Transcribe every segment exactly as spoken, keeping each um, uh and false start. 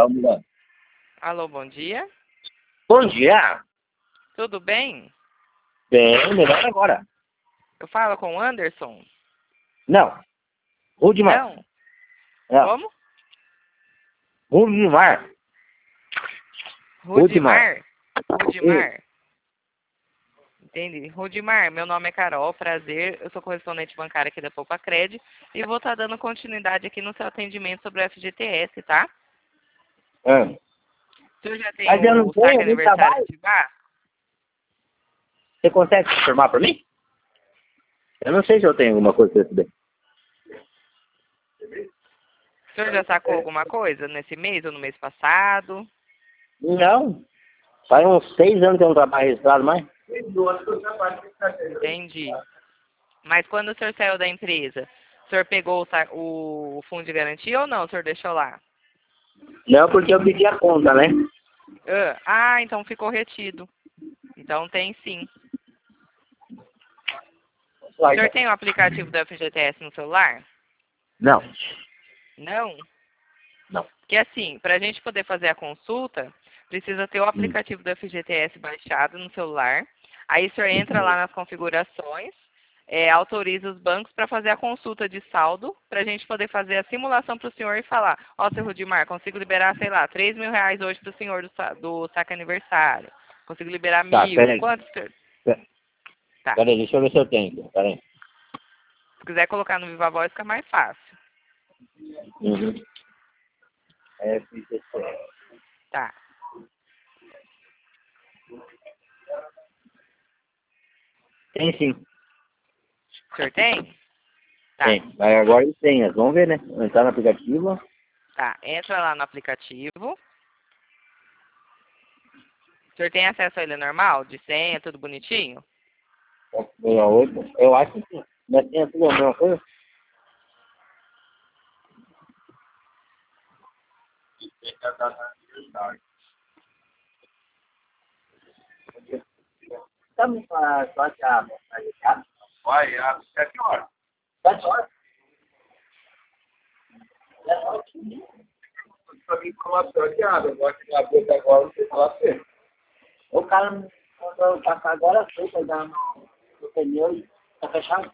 mulher. Alô, bom dia. Bom dia. Tudo bem? Bem, melhor agora. Eu falo com o Anderson? Não. Rudimar. Não? Não. Como? Rudimar. Rudimar? Rudimar. Entendi. Rudimar, meu nome é Carol, prazer. Eu sou correspondente bancária aqui da Poupa Cred e vou estar dando continuidade aqui no seu atendimento sobre o F G T S, tá? É. O senhor já tem Mas eu não o tenho, saque nem aniversário trabalho. ativado? Você consegue confirmar pra mim? Eu não sei se eu tenho alguma coisa pra receber. O senhor já sacou alguma coisa nesse mês ou no mês passado? Não. Faz uns seis anos que eu não trabalho registrado mais. Entendi. Mas quando o senhor saiu da empresa, o senhor pegou o, sa- o fundo de garantia ou não? O senhor deixou lá? Não, porque eu pedi a conta, né? Ah, ah, então ficou retido. Então tem sim. O senhor tem o aplicativo do F G T S no celular? Não. Não? Não. Porque assim, para a gente poder fazer a consulta, precisa ter o aplicativo do F G T S baixado no celular. Aí o senhor entra lá nas configurações, é, autoriza os bancos para fazer a consulta de saldo, para a gente poder fazer a simulação para o senhor e falar, ó, seu Rudimar, consigo liberar, sei lá, três mil reais hoje para o senhor do, sa do saque aniversário. Consigo liberar Tá, mil. peraí. Quanto, senhor? Tá. Peraí, deixa eu ver se eu tenho. Peraí. Se quiser colocar no Viva Voz, fica mais fácil. Uhum. F G T S. Tá. Tem sim. O senhor tem? Tá. Tem. Mas agora ele tem. Vamos ver, né? Entrar no aplicativo. Tá. Entra lá no aplicativo. O senhor tem acesso a ele normal? De senha, tudo bonitinho? Eu acho que sim. Mas tem tudo a mesma coisa? Estamos para só que a vai, às sete horas. Sete horas? Para mim, informação aqui, abre. Eu gosto de abrir agora, não sei falar certo. O cara mandou passar agora, foi pegar no pneu e tá fechado.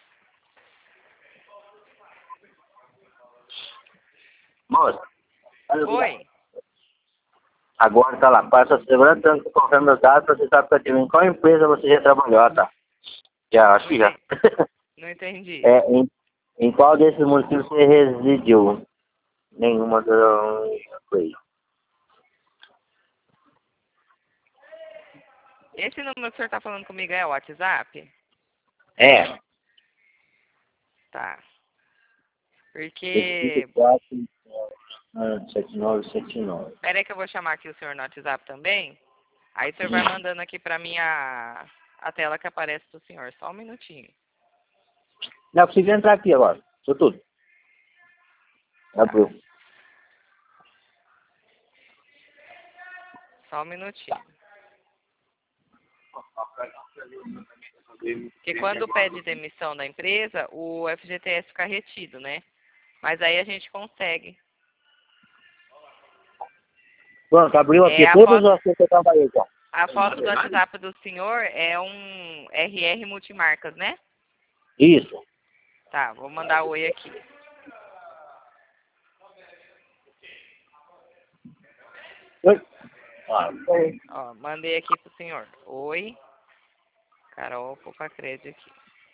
Moça. Oi. Agora tá lá, passa a segurança, tanto confirma meus dados, pra você saber pra em qual empresa você já trabalhou, ah, tá? Já, acho que já. Não entendi. É, em, em qual desses municípios você residiu? Nenhuma das coisas. Esse número que o senhor tá falando comigo é o WhatsApp? É. Tá. Porque... quatro, sete nove sete nove. Pera aí que eu vou chamar aqui o senhor no WhatsApp também. Aí o senhor vai mandando aqui pra mim a, a tela que aparece do senhor. Só um minutinho. Não, preciso entrar aqui agora. Isso tudo. Abriu. Só um minutinho. Porque quando pede demissão da empresa, o F G T S fica retido, né? Mas aí a gente consegue. Pronto, abriu aqui É, a todos foto, os que eu trabalhei já. a foto do WhatsApp do senhor é um R R Multimarcas, né? Isso. Tá, vou mandar oi aqui. Oi. Ah, oi. Ó, mandei aqui pro senhor. Oi. Carol Poupa Cred aqui.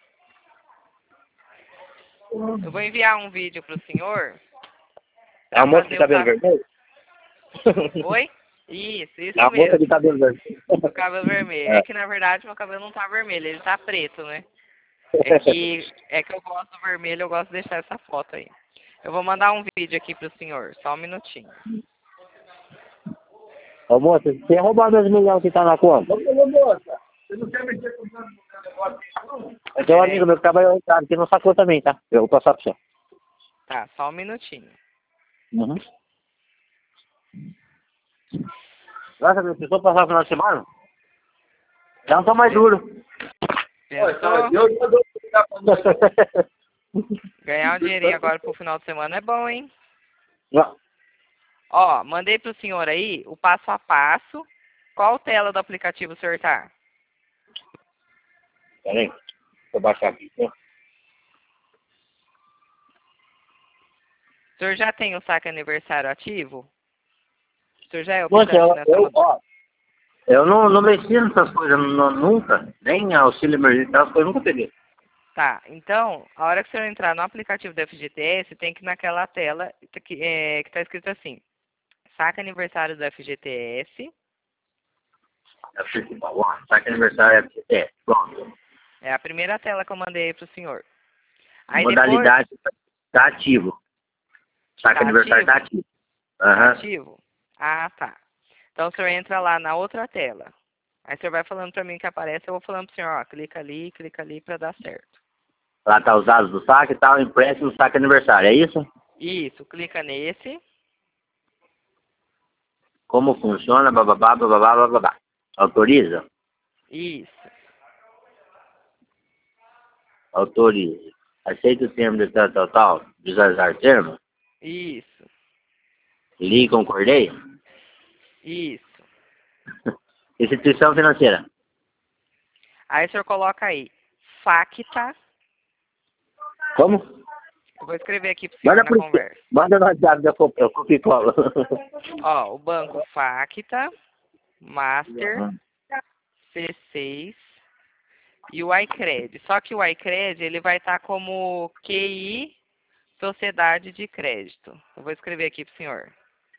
Eu vou enviar um vídeo pro senhor. É a moça de fazer o cabelo sa- vermelho? Oi? Isso, isso É a moça mesmo. de cabelo vermelho. O cabelo vermelho. É. É que na verdade meu cabelo não tá vermelho, ele tá preto, né? É que, é que eu gosto do vermelho, eu gosto de deixar essa foto aí. Eu vou mandar um vídeo aqui pro senhor, só um minutinho. Ô moça, você roubar meus milhões que tá na conta? Ô moça, você não quer mexer com o meu negócio não? Eu tenho um amigo meu que trabalha em casa, que não sacou também, tá? Eu vou passar pra você. Tá, só um minutinho. Uhum. Nossa, meu, precisou passar o final de semana? Já não tô mais duro. Pensou? Ganhar um dinheirinho agora pro final de semana é bom, hein? Não. Ó, mandei pro senhor aí o passo a passo. Qual tela do aplicativo o senhor tá? Peraí, deixa eu baixar aqui. Né? O senhor já tem o saque aniversário ativo? O senhor já é Moça, optante eu, nessa eu, modalidade? ó, eu não, não mexi nessas coisas nu- nunca. Nem auxílio emergencial, essas coisas eu nunca peguei. Tá, então, a hora que o senhor entrar no aplicativo do F G T S, tem que ir naquela tela que é, que tá escrito assim, saque aniversário do F G T S, É o principal. Ó, saque aniversário é, é, pronto. é a primeira tela que eu mandei aí pro senhor. Aí Modalidade tá ativo. Saque Tá aniversário tá ativo. depois, tá Aham. ativo? Ah, tá. Então o senhor entra lá na outra tela. Aí o senhor vai falando pra mim que aparece, eu vou falando pro senhor, ó, clica ali, clica ali pra dar certo. Lá tá os dados do saque e tal, empréstimo, saque aniversário, é isso? Isso, clica nesse, Como funciona, bababá, bababá, bababá. Autoriza? isso, Autoriza. Aceita o termo de tal, tal, tal, visualizar termo? isso, Li e concordei? isso. Instituição financeira. Aí o senhor coloca aí, FACTA, Como? eu vou escrever aqui pro senhor Manda na por conversa. Manda no WhatsApp da Cop- eu copio e colo. Ó, o banco FACTA, Master, C seis e o iCred. Só que o iCred, ele vai estar como Q I Sociedade de Crédito. Eu vou escrever aqui pro senhor.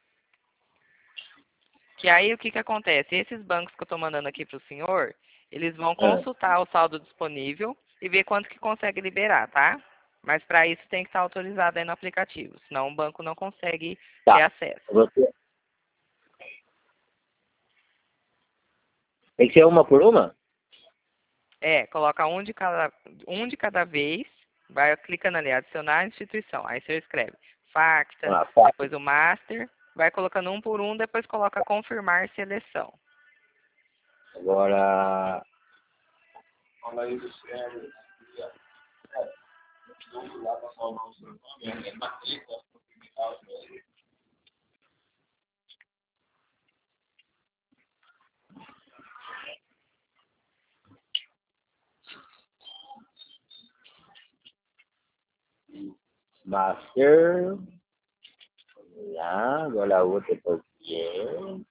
Que aí o que que acontece? Esses bancos que eu estou mandando aqui pro senhor, eles vão consultar o saldo disponível e ver quanto que consegue liberar, tá? Mas para isso tem que estar autorizado aí no aplicativo, senão o banco não consegue ter Tá. acesso. Você... Tem que ser uma por uma? É, coloca um de cada, um de cada vez, vai clicando ali, adicionar instituição. Aí você escreve FACTA, Ah, tá. depois o Master, vai colocando um por um, depois coloca confirmar seleção. Agora... Master... Vamos lá, agora a outra posição.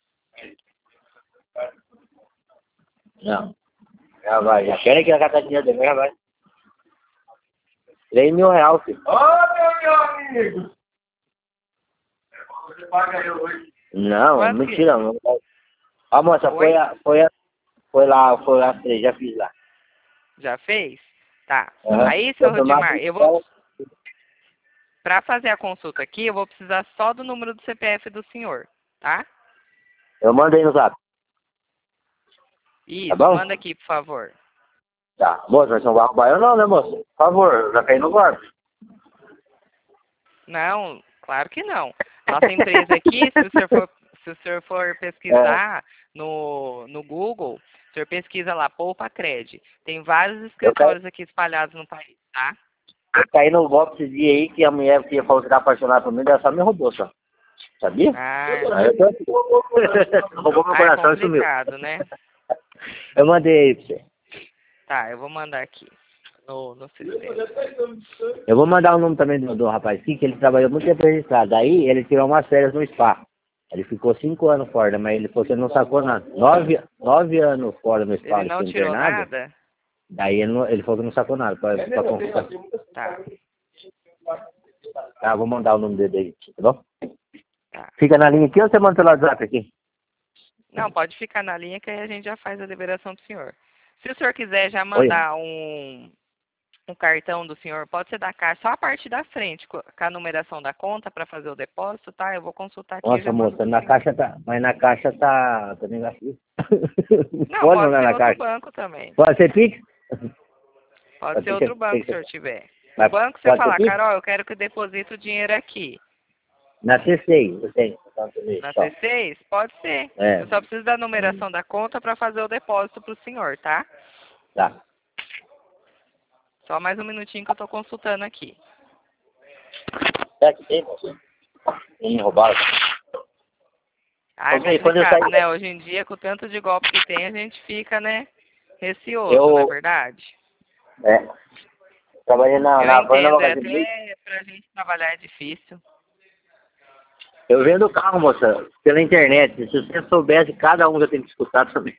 Não. Já vai, já querem que a catadinha também já vai. Três mil reais, filho. Ô, meu amigo! Você paga eu hoje. Não, Quanto mentira. Não. Ó, moça, foi, Oi? a, foi, a, foi lá, foi as três, já fiz lá. Já fez? Tá. Uhum. Aí, seu Vou tomar Rudimar, eu vou... Para fazer a consulta aqui, eu vou precisar só do número do C P F do senhor, tá? Eu mandei no zap. Isso, bom? manda aqui, por favor. Tá. Moça, mas não vai roubar eu não, né, moça? Por favor, eu já caí no golpe. Não, claro que não. Nossa empresa aqui, se o senhor for, se o senhor for pesquisar no, no Google, o senhor pesquisa lá, Poupa Cred. Tem vários escritórios aqui espalhados no país, tá? Eu caí no golpe esse dia aí que a mulher que falou que era apaixonada por mim, ela só me roubou, só. Sabia? Ah, Aí eu tô aqui. Roubou meu ah, é coração e sumiu. complicado, né? Eu mandei aí pra você. Tá, eu vou mandar aqui no, no sistema. Eu vou mandar o nome também do, do rapaz aqui, que ele trabalhou muito tempo registrado. Aí ele tirou umas férias no spa. Ele ficou cinco anos fora, mas ele falou que ele não sacou nada. Nove, nove anos fora no spa, Ele ele não ficou tirou internado. nada? Daí ele, não, ele falou que não sacou nada pra, pra consultar. Tá, Tá, vou mandar o nome dele aí, tá bom? tá. Fica na linha aqui ou você manda pelo WhatsApp aqui? Não, pode ficar na linha que aí a gente já faz a liberação do senhor. Se o senhor quiser já Oi. mandar um, um cartão do senhor, pode ser da caixa, só a parte da frente, co- com a numeração da conta para fazer o depósito, tá? Eu vou consultar aqui e Nossa, já mando moça, pro na senhor. caixa tá. Mas na caixa tá. Tá negativo. Não, Pode pode mandar ser na outro caixa. banco também. Pode ser Pix? Pode Pode ser ser- outro banco tem se que o senhor ser- tiver. O Mas banco você pode ser falar, Pix? Carol, eu quero que deposite o dinheiro aqui. Na C seis, eu tenho. Na Só. C seis? Pode ser. É. Eu só preciso da numeração da conta para fazer o depósito pro senhor, tá? Tá. Só mais um minutinho que eu tô consultando aqui. É que tem, moça? Me roubaram. Ah, é Ok, quando eu complicado, saí, né? Hoje em dia, com o tanto de golpe que tem, a gente fica, né, receoso, eu, não é verdade? é, trabalhei na, Eu na van na entendo, é Magazine Luiza. até pra gente trabalhar é difícil. Eu vendo carro, moça, pela internet. Se você soubesse, cada um já tem que escutar também.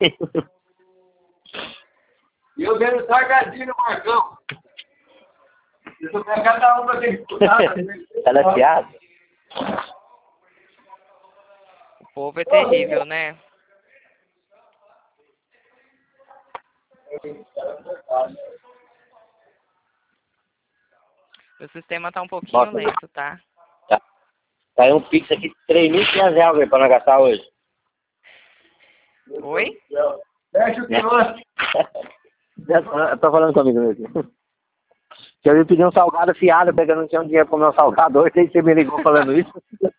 E eu vendo salgadinho no Marcão. Se eu souber, cada um vai ter que escutar. Ela piada. O povo é terrível, né? O sistema tá um pouquinho Nossa, lento, tá? tá. Caiu um pix aqui de três mil e quinhentos reais velho, pra nós gastar hoje. Oi? Fecha o quilômetro. Eu tô falando comigo mesmo. Que eu ia pedir um salgado fiado, porque eu não tinha um dinheiro pra comer um salgado hoje, aí você me ligou falando isso.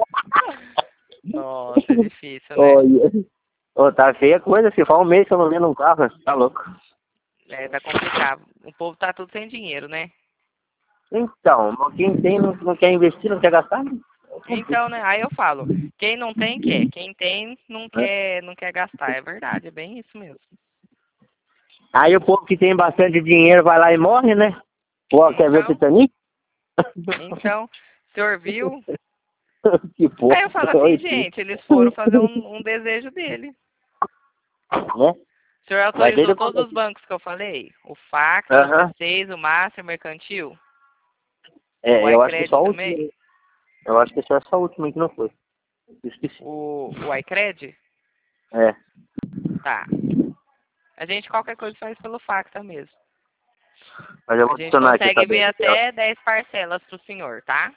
Nossa, é difícil, né? Ô, ô, tá feia a coisa, se faz um mês que eu não vendo um carro, tá louco. É, tá complicado. O povo tá tudo sem dinheiro, né? Então, quem tem não, não quer investir, não quer gastar, né? Então, né? Aí eu falo, quem não tem, quer. Quem tem, não É. quer, não quer gastar. É verdade, é bem isso mesmo. Aí o povo que tem bastante dinheiro vai lá e morre, né? Pô, quer ver o Então, Titanic? então, o senhor viu? Que porra. Aí eu falo assim, gente, eles foram fazer um, um desejo dele. Né? O senhor Mas autorizou ele... todos os bancos que eu falei? O Fax, o Aham. C seis, o Master, o Mercantil? O É, eu acho que iCred só o também? último. Eu acho que esse é só o último que não foi. Eu esqueci. O, o iCred? É. Tá. A gente qualquer coisa faz pelo Fax mesmo. Mas eu A vou gente adicionar aqui, consegue tá ver bem? até dez parcelas pro senhor, tá?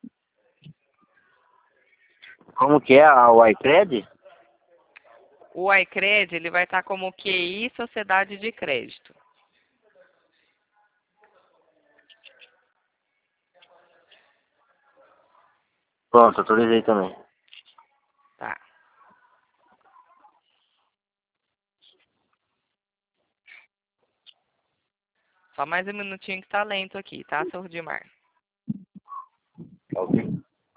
Como que é a- o iCred? O iCred, ele vai estar como Q I Sociedade de Crédito. Pronto, autorizei também. Tá. Só mais um minutinho que tá lento aqui, tá, seu Rudimar? Ok.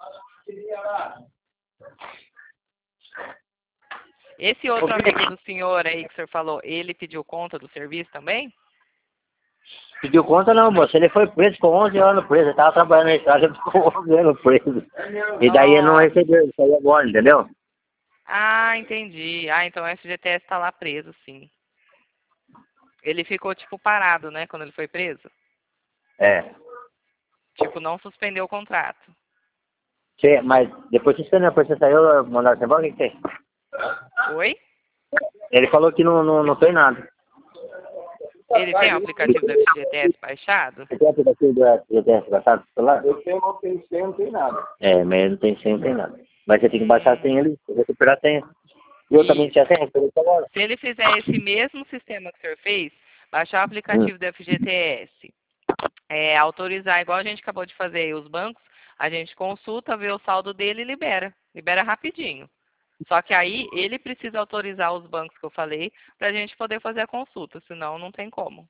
Esse outro amigo do senhor aí que o senhor falou, ele pediu conta do serviço também? Pediu conta não, moço. Ele foi preso, ficou onze anos preso. Ele tava trabalhando na estrada, ficou onze anos preso. E daí ele não Nossa. recebeu, ele saiu agora, entendeu? Ah, entendi. Ah, então o F G T S tá lá preso, sim. Ele ficou, tipo, parado, né, quando ele foi preso? É. Tipo, não suspendeu o contrato. Você, mas depois que você, depois você saiu, mandaram você embora, o que que tem? Oi? Ele falou que não, não, não tem nada. Ele tem o aplicativo do F G T S baixado? Você tem aplicativo do G T S baixado no celular? Eu tenho, não tenho senha, não tem nada. É, mas ele não tem senha, não tem nada. Mas você tem que baixar a Hum, senha ali, recuperar a senha. E eu também isso. tinha senha, recuperei agora. Se ele fizer esse mesmo sistema que o senhor fez, baixar o Hum. aplicativo do F G T S, é, autorizar, igual a gente acabou de fazer aí, os bancos, a gente consulta, vê o saldo dele e libera. Libera rapidinho. Só que aí ele precisa autorizar os bancos que eu falei para a gente poder fazer a consulta, senão não tem como.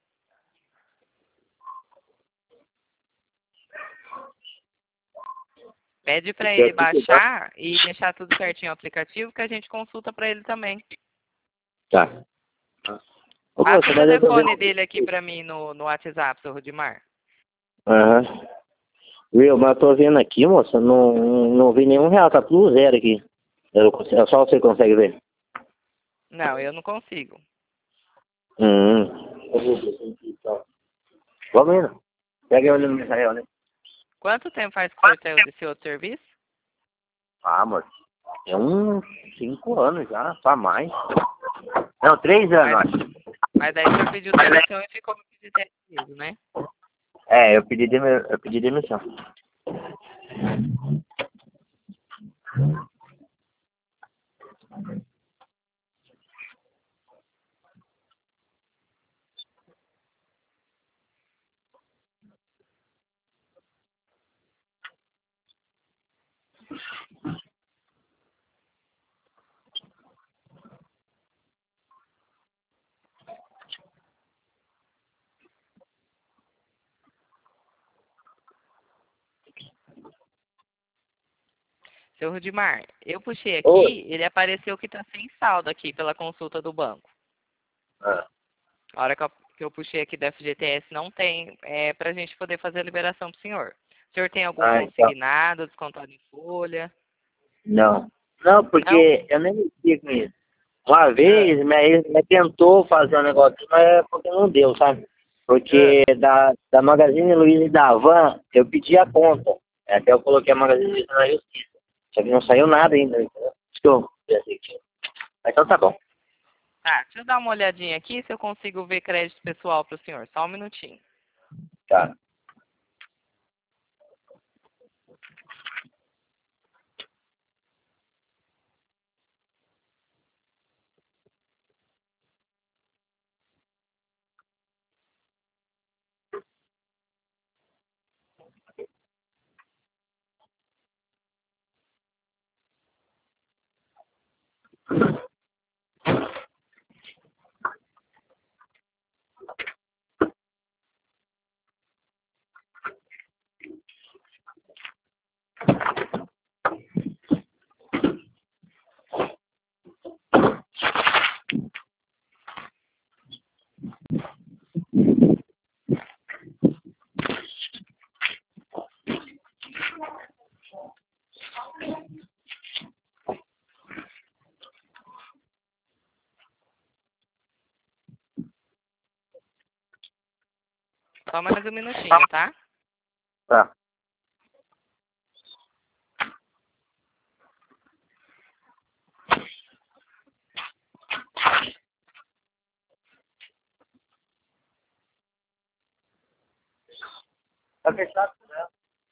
Pede para ele baixar e deixar tudo certinho o aplicativo que a gente consulta para ele também. Tá. Ô, Passa moça, o mas eu tô telefone vendo... dele aqui para mim no, no WhatsApp, seu Rudimar. Aham. Viu, mas eu tô vendo aqui, moça, não, não vi nenhum real, tá tudo zero aqui. Eu, consigo- só você consegue ver. Não, eu não consigo. Hum. Vamos indo. Pega ele no Misael, né? Quanto tempo faz que o senhor saiu desse outro serviço? Ah, moço. É uns cinco anos já, pra mais. Não, três anos, Mas, acho. mas daí o senhor pediu demissão e ficou de teste mesmo, né? É, eu pedi, demi... eu pedi demissão. Seu Rudimar, eu puxei aqui, Oi. ele apareceu que tá sem saldo aqui pela consulta do banco. Ah. A hora que eu, que eu puxei aqui da F G T S não tem, é pra gente poder fazer a liberação pro senhor. O senhor tem algum Ah, então. consignado, descontado em folha? Não. Não, Não? porque eu nem mexi com isso. Uma vez, minha ex minha tentou fazer um negócio, mas é porque não deu, sabe? Porque da, da Magazine Luiza e da Van, eu pedi a conta. Até eu coloquei a Magazine Luiza na justiça. Só que não saiu nada ainda, entendeu? Isso que eu pensei que tinha. Mas então tá bom. Tá, deixa eu dar uma olhadinha aqui se eu consigo ver crédito pessoal pro senhor. Só um minutinho. Tá. Só mais um minutinho, tá? Tá. Tá fechado, né?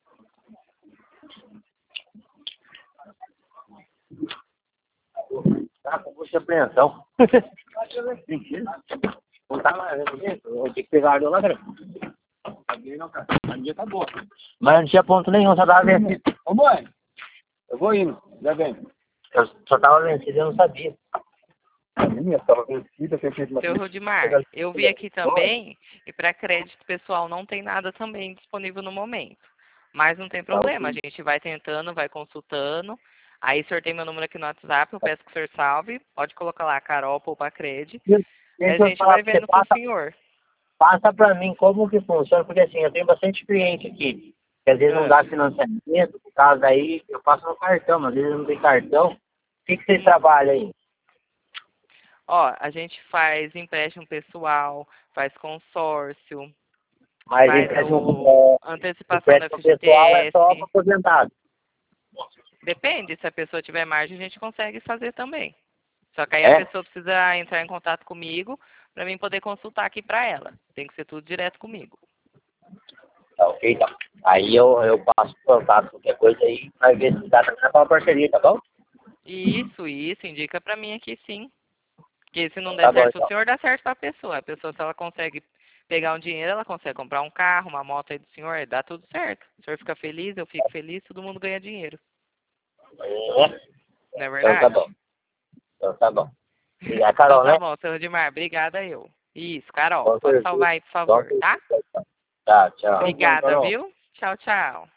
Tá com busca de apreensão. Mentira. Não tá lá, eu tenho que pegar a lá, cara. Alguém não, cara. A minha tá boa. Mas não tinha ponto nenhum, só tava vencido. Ô, mãe. Eu vou indo. Já vem. Eu só tava vencido e eu não sabia. A minha tava vencida, fechei de Seu Rudimar, eu vi aqui também e para crédito pessoal não tem nada também disponível no momento. Mas não tem problema, a gente vai tentando, vai consultando. Aí o senhor tem meu número aqui no WhatsApp, eu peço que o senhor salve. Pode colocar lá Carol Poupa Crédito. E a Deixa eu gente falar vai pra você, vendo com o passa, senhor. passa pra mim como que funciona, porque assim, eu tenho bastante cliente aqui, que às vezes não dá financiamento, por causa daí eu passo no cartão, mas às vezes não tem cartão. O que, que vocês trabalham aí? Ó, a gente faz empréstimo pessoal, faz consórcio, Mas faz empréstimo, o é, antecipação da empréstimo pessoal é F G T S. só para aposentado. Depende, se a pessoa tiver margem, a gente consegue fazer também. Só que aí É? a pessoa precisa entrar em contato comigo para mim poder consultar aqui para ela. Tem que ser tudo direto comigo. Tá ok, então. Aí eu, eu passo contato, qualquer coisa aí, vai ver se dá pra uma parceria, tá bom? Isso, isso, indica para mim aqui sim. Porque se não der Tá bom, certo então. o senhor, dá certo para a pessoa. A pessoa, se ela consegue pegar um dinheiro, ela consegue comprar um carro, uma moto aí do senhor, aí dá tudo certo. O senhor fica feliz, eu fico feliz, todo mundo ganha dinheiro. É. Não é Então verdade? tá bom. Então tá bom. E a Então Carol, tá né? bom, seu Rodimar, obrigada eu. Isso, Carol, Com pode certeza. salvar aí, por Com favor, certeza. tá? Tá, tchau. Obrigada, viu? Tchau, tchau.